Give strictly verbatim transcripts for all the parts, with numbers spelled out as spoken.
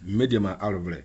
medium alvre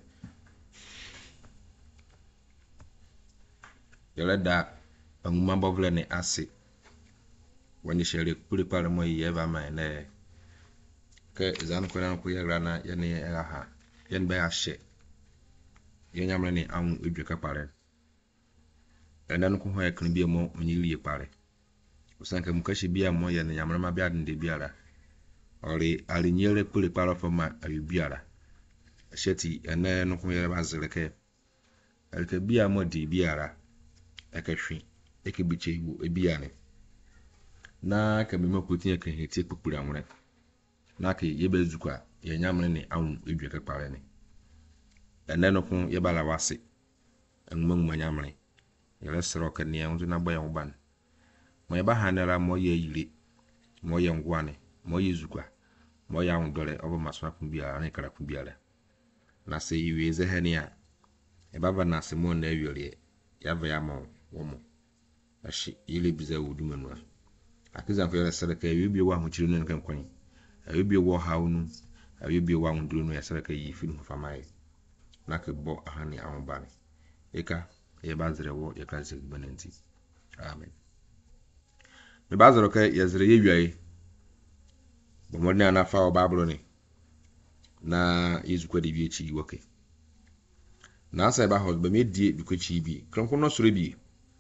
yele da anguma bovle ne ase wani shere kuri pare mo yeba ma ne ke zan ko nan ko yagra na yene era ha yen ba ashe yen yamre ne an edwe ka pare enan ko hoye kan bi mo onyi liye pare usanka mukashi bia mo yene yamre ma bia de biara ori ali nyere kuri pare fo ma ayu biara sheti ene no ko yere ba zereke elke bia mo di biara ekahwi ekebiche iwo ebiane na ka me makotin ka heti kpukpura nwere na ka yebe zukwa ye nyamre ne awu edwe ka pare ne ene no ko ye bala wase enmum manyamre yele sro ka ne nzu na boya uban mo ye ba hanera mo ye yire mo ye ngwane mo ye zukwa mo ya ndore obo maswa kumbia ne kara kumbia na se yiwe ze henia e baba na se mo na awiore ya va ya mo womo ashi ile biza wudumanwa akiza fere sadaka yubi wa hu chiri nen kan kwani yubi wo haunu yubi wa nduru no ya sadaka yi finu famaye nake bo ahani awbani eka e bazire wo ya kanse bananti amen me baziro ka yazire yewiai bo modna na fa bablo ni na yizukwa de bi echi woke na asa ba hol ba me die bikwachi bi kranko no soro bi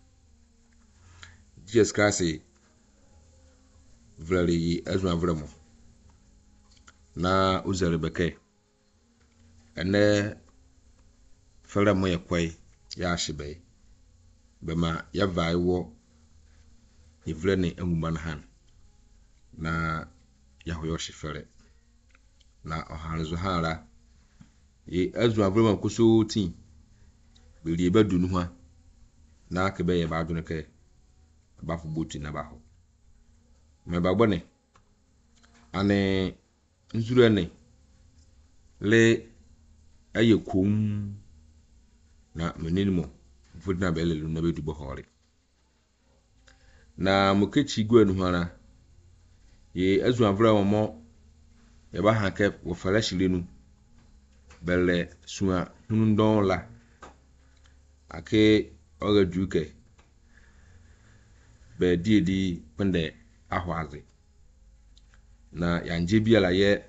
Jesus Christ vleri azwa vremo na uzere beke ene fere mo yekwai ya shibe bema ya vai wo ivlene enguman han na ya hoyo shifere na ohanzo hara ye azwa vremo kuso tin beri bedu nu ha na akebe ye ba dunu ke ba fu boti na ba ho me ba gbone ane nzuru ene le aye kum na menenimo fudna bele lu na be du bo hore na mukechi gwanu hara ye azu avra mo ye ba ha ke wo fala shirenu bele suwa hunu don la ake oga duke be die di pende ahwaze na yanje biala ye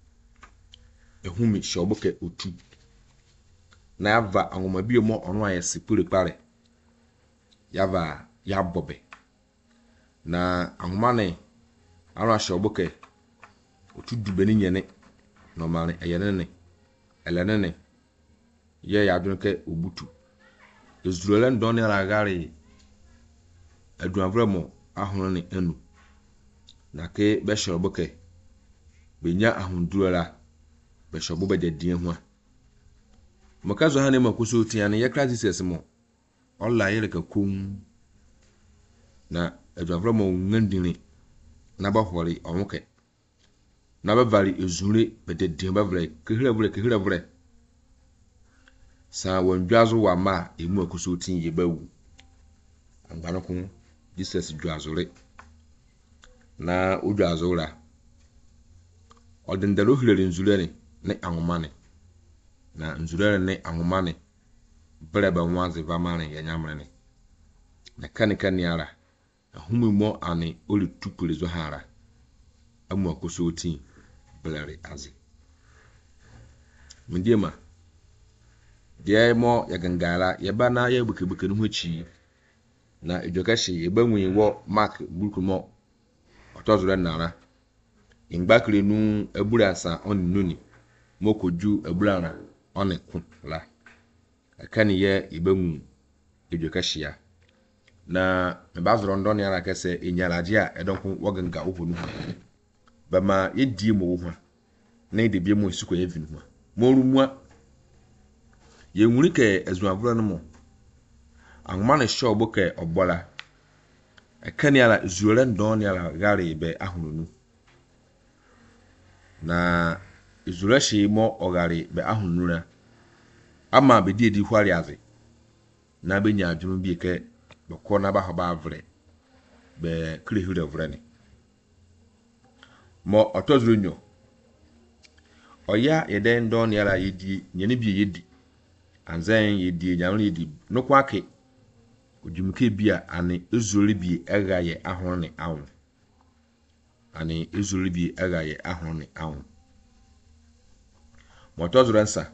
ehumi shoboke otu na yava angoma bi mo onu aye sipure pare yava ya bobe na angoma ne ara shoboke otu dubeni nyene normal eyenene elenene ye ya dunke obutu ezurolen don ya gari aduavremo ahunu ne enu na ke be shoboke benya ahundurala be shobo be de din ho makazo hane makuso tiane ye crisis mo olla yele ka kum na aduavremo ngandini na ba hori onke na ba vari ezure be de din ba vre kehira vre kehira vre sa wondwazo wa ma emu akuso tin ye bawu anbanokun Jesus dwazore na udwazora odendalo hilere nzulere ne angomane na nzulere ne angomane breba nwaze vamane ya nyamrene na kanika niara ahumumo ani oli tupule zo hara amu akoso otin blere azi mendiema dia mo ya gangara ya bana ya bukebuke no hochi na edukashi ebanwi wo mark bukumo otozure nara ingbakire nu eburasa on nuni mokoju eburana on kun la akani ye ebanwu edukashi ya na mbazoro ndon yara kese enyalaje a edonku woganga ohonu bama yedi mo wo na ide bie mo suko yevinu ho morumwa ye nwuri ke azuavura no mo angmane shobo ke obola akani ala zuore ndon yara gari be ahununu na izure shi mo ogari be ahunura ama be die di hwari aze na be nya adwum bi ke be ko na ba ho ba avre be krehura vrani mo otozuru nyo oya yeden don yara yedi nyene bi yedi anzan yedi nyamle yedi no kwake odwumke bia ane ezuri bi ega ye ahone awo ane ezuri bi ega ye ahone awo moto zuransa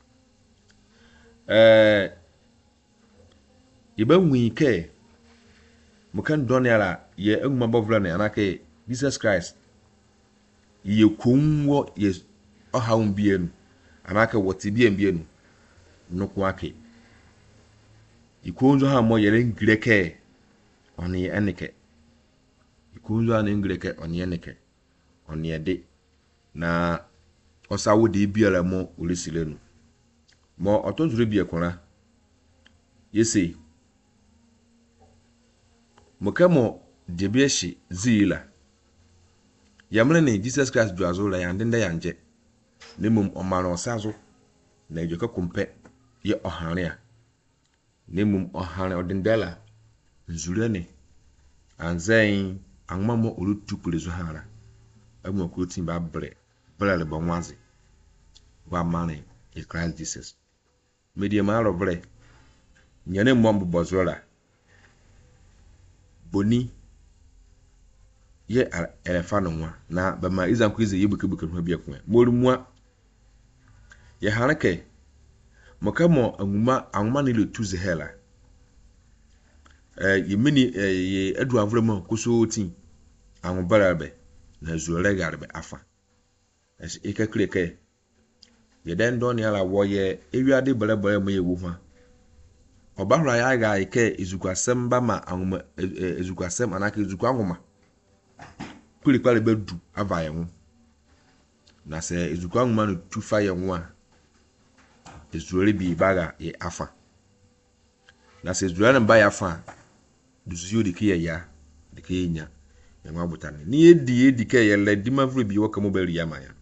eh iba nwike mukan don yara ye engma bovla ne anake Jesus Christ ye kunwo ye ohawun bienu anake woti bien bienu no kwake ikunzo ha mo yere ngireke oni enike ikunzo ha ngireke oni enike oni ede na osawo de biara mo olisilenu mo otonzuru bie kora yesi mokamo debieshi zila yamre ne Jesus Christ duazo la yandenda yanje nemum omara osazo na ejoka kumpe ye ohare a nemum ohare odendela nzurene anzen anmamo olutukule zo hara amu akutin ba bre bre le bonwazi wa mane e Christ Jesus media maro bre nyane mombo bozora boni ye elefa no nwa na ba ma izan ku ize yebukebuke no bia ko morumwa ye hanake mokamo anuma anuma ne le tuze hela eh yimini ye adu avremo kuso tin anubarabe na zuore garbe afa es ikakleke ye den don yala woye ewiade balebale mo ye wo ha obahura ya ga ike izukwasem ba ma anuma izukwasem anaka izukwa anuma kuli kwale bedu avaye ho na se izukwa anuma no tufa ye ho a ezuore bi baga ye afa na se zuore mba ya afa duzuyo dikiye ya dikiye nya ya nwa butane ni edi edi ke ye le di mavru bi waka mo bari ya maya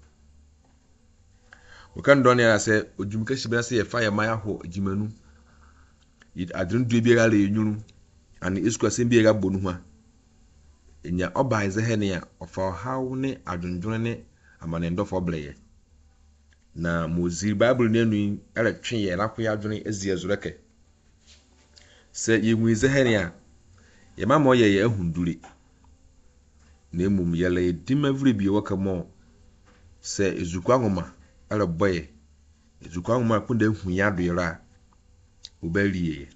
wakan don ya se ojumka shibira se ye fa ya maya ho jimanu it adrun du bi ga le nyuru ani iskwa se bi ga bonu ha enya oba ize he ne ya ofa hawo ne adundun ne amane ndofo bleye na mozi bible ne nu ele twen ye lako ya adwene ezi ezureke se yemu ize he ne ya ye mama ye ye ahundure na emum ye le dimavri bi waka mo se ezukwa ngoma ele boye ezukwa ngoma kunda hu ya doyra obaliye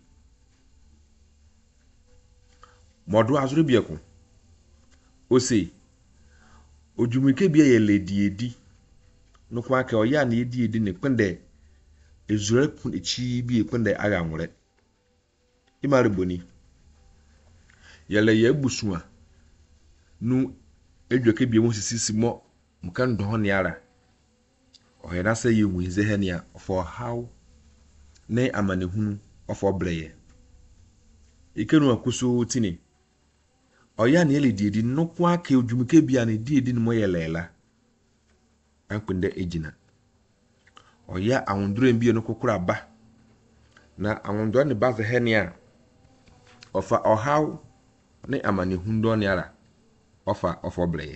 modu azuru bieko osi ojumike bia ye le diedi no kwa ka oya na edi edi ne pende ezure kun echi bi pende aga nwure imare boni ye le ye busua nu edweke bia mo sisi mo mkan do ne ara o ye na se ye wize he ne a for how ne amanehunu ofo bleye ikenu akuso tini oya na ele diedi no kwa ka ojumike bia na diedi ne mo ye lela anpende ejina oya awundure bia no kokura ba na awundo ne ba ze he ne a ofa ohaw ne amanehunu do ne ara ofa ofo bleye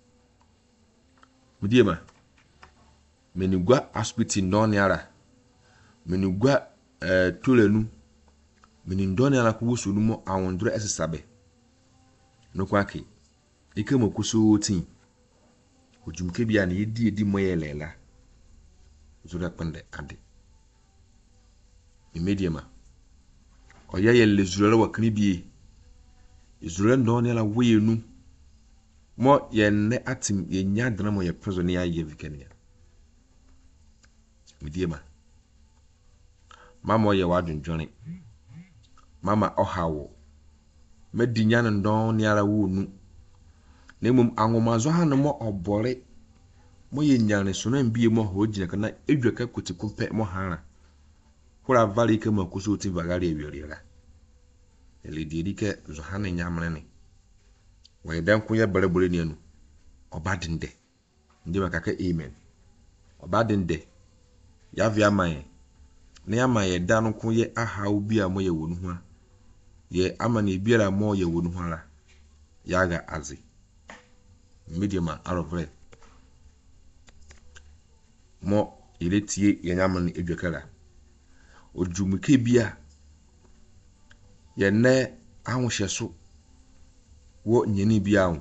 mudiema menigwa aspiti no ne ara menigwa eh tolenu menindone ala kubusu numo awondre esesabe no kwake ikemo kuso tin ojumke bia na yedi edi moyelela zura pande ade immediama oya yelle zura wakni bi zura ndone ala weyenu mo yenne atim yenya dana mo ye prezo ne aye vikania midiema mama ye wadunjone mama ohawo medinya ndon ni ara wonu nemum anwomazo hanmo obore mo yenyane so na mbie mo ho gina kana edwaka kotikumpe mo hara kura vali ke makuso ti vagari ewioriera ele dirike zo hanen nyamre ne we dan kunya berebore ni anu obadinde ndi makaka amen obadinde ya via man ne amaye dan kuye aha obi a mo ye wonu ho ye amane biara mo ye wonu ho ara yaga azi medium out of red mo eletie yenyamne edwekala odwumike bia ye ne ahwohyeso wo nyeni bia ho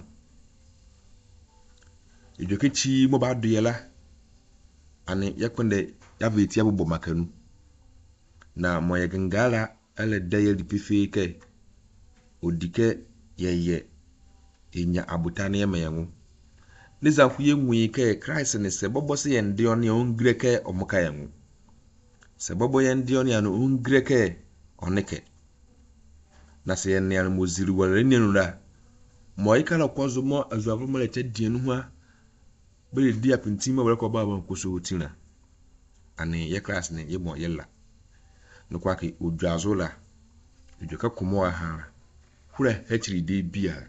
edwekechi mo ba do yela ane yekonde yavetia bobo makanu na mo ye gangala ele daye lipifi ke odike yeye enya abutane yemenwu niza kuye nwi ke Christ ne se bobo se yende oni ongre ke omuka yenwu se bobo yende oni anu ongre ke oneke na se yenne anu moziri wale nenu la mo ikala kwazo mo azuavo mo lete dienu ho a be di apintima wale ko baba nkoso otina ane ye Christ ne ye mo yella no kwa ke odwazola edweka komo aha hura hechiri de bia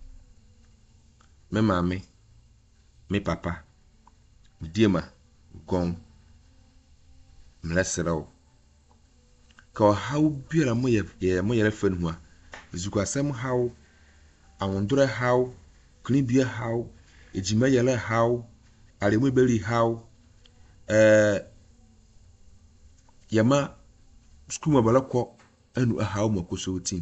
me mame me papa diema gon mlesero ka haw biara mo ye mo yere fan ho a izuko asem haw awondore haw klibia haw ejima yele haw aremu beli haw eh yama skuma balako anu haw makoso tin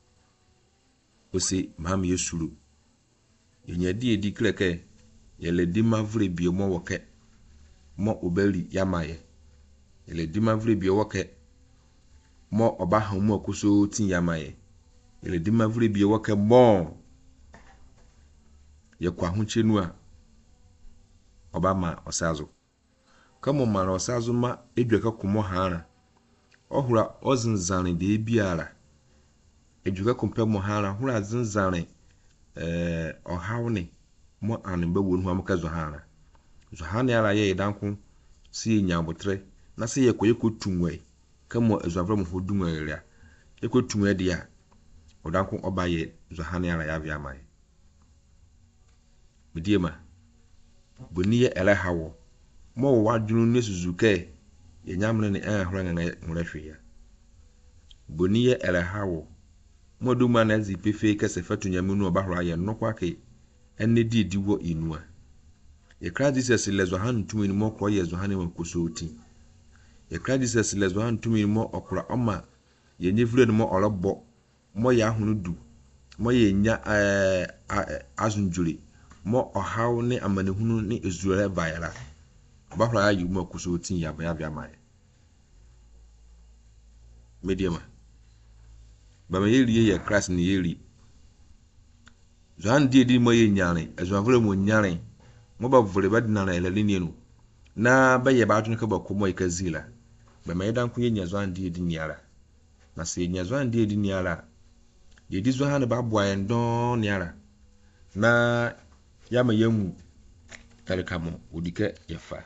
osi mam yesuru yenya di edi kleke yele di mavre bio mo woke mo obeli yamaye yele di mavre bio woke mo oba ha mo makoso tin yamaye yele di mavre bio woke mo ye kwa hunchenu a oba ma osazo kamo ma na osazo ma edweka komo hara ohura ozinzane de biara edweka kompe mo hara hura zinzane eh ohawne mo anbe wonu ha maka zo hara zo hana ara ye danko si nyabotre na se ye koye kotunwe kamo ezuavra mo hodunwe ria ye kotunwe dia odanko obaye zo hana ara ya bia mai midiema boniye ele hawo mo wadunu ne suzuke ye nyamne ne eh hora ngana ngurahwe boniye ele hawo mo do ma na zi pefe kase fatu nyamunu obahora ye nokwa ke enne di diwo inua ye kra Jesus lezo han tumi ni mo kro ye zo han makoso oti ye kra Jesus lezo han tumi ni mo okra oma ye nyevure ni mo orobo mo ya hunu du mo ye nya eh azunjuri mo ohaw ne amanehunu ne ezure bayala bahora ayu makoso oti ya bia bia mai mediama ba me yeri ye Christ ni yeri zan die di mo ye nyane azwavre mo nyane mo ba vure ba dinana ele linienu na ba ye ba tun ka ba ko mo ikazila ba me dan ku ye nya zan die di niara na se nya zan die di niara ye di zo han ba boa en don niara na ya ma yemu tarika mo odike yefa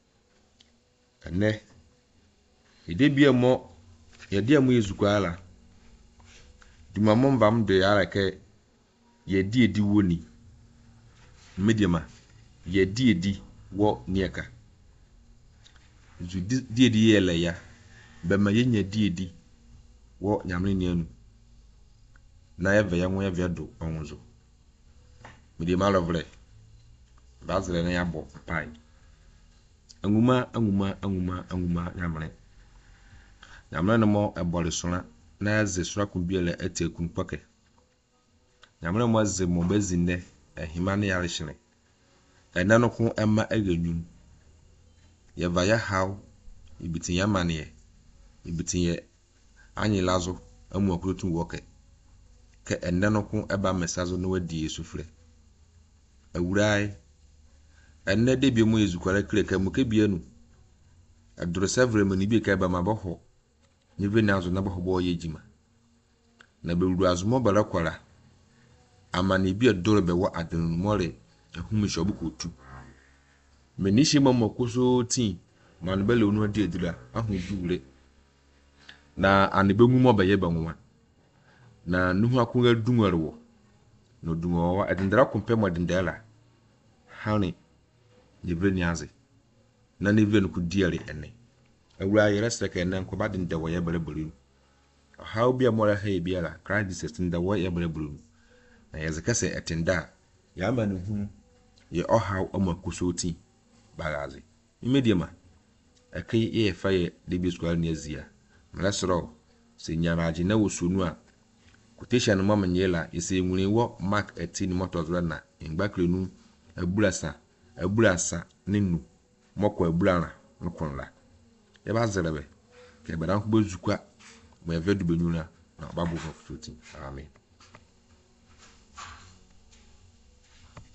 ene ide bia mo ye dia mo yezukwala duma mo mbam de yara ke ye di edi woni mediama ye di edi wo nieka zu di edi yele ya be ma ye nya di edi wo nyamne nianu na ye ve ya nwo ye ve do onzo mediama lovre bazre na ya bo pai anguma anguma anguma anguma nyamne nyamne no mo ebole sona na ze sura kun biele etekun poke nyamre mo ze mo bezinde ehima ne yare hine ena no ko emma eganwum ye vaya haw ibitin ya mane ibitin ye anyi lazo amu akrotun woke ke ena no ko eba mesazo no wadi esufre awurai ena de bi mo yezukwara kreka mo ke bienu adoro sevre mo ni bi ka eba maboho nive nazo na boho bo ye jima na bewuru azumo balakwara amani bi adoro be wa adenu more ehumi shobu kotu menishi mama koso tin man bele onu ade edira ahu duure na anebe ngu mo be ye banwa na nuhu akunga dunwarwo no dunwa adindara kompe mo dindala hani yebre niaze na nevre no kudiare ene awura yere seke ene nko ba dinde wo ye bere bere how bia mo la he bia Christ Jesus nda wo ye bere bere na yezekase etenda ya ma ne hu ye ohaw amakuso tin bagaze imediama akai e fa ye de bi square ne azia mresro se nyaraje na wosunu a quotation mo manyela ise nwuri wo mark eighteen motors na ngba krenu abulasa abulasa nenu moko abulara nkonla e ba zerebe ke badan ko bezukwa mo evedu benyuna na babu of tuti amen.